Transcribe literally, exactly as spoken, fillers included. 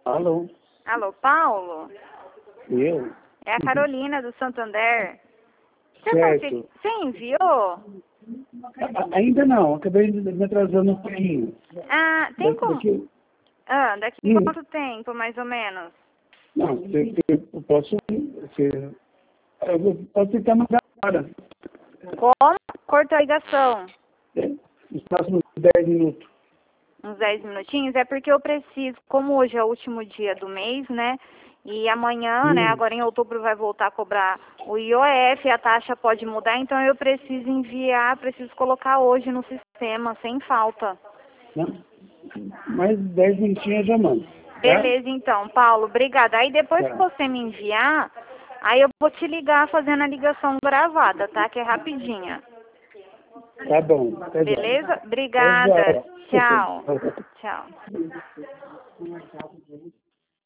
Alô? Alô, Paulo? Eu? É a Carolina do Santander. Você, Certo. consegui... Você enviou? A- Ainda não, acabei de me atrasando um pouquinho. Ah, tem Da- como... Daqui... Ah, daqui Hum. quanto tempo, mais ou menos? Não, eu, eu posso... Você, eu vou- posso tentar mandar agora. Como? Cortou a ligação. É, nos próximos dez minutos. Uns dez minutinhos. É porque eu preciso, como hoje é o último dia do mês, né? E amanhã, né, Hum. agora em outubro vai voltar a cobrar o I O F, a taxa pode mudar, então eu preciso enviar, preciso colocar hoje no sistema, sem falta. Não? Mais dez minutinhos eu já mando. Tá? Beleza, então, Paulo, obrigada. Aí depois Tá. que você me enviar, aí eu vou te ligar fazendo a ligação gravada, tá? Que é rapidinha. Tá bom. Até já. Beleza? Até Obrigada. já. Tchau. Tchau.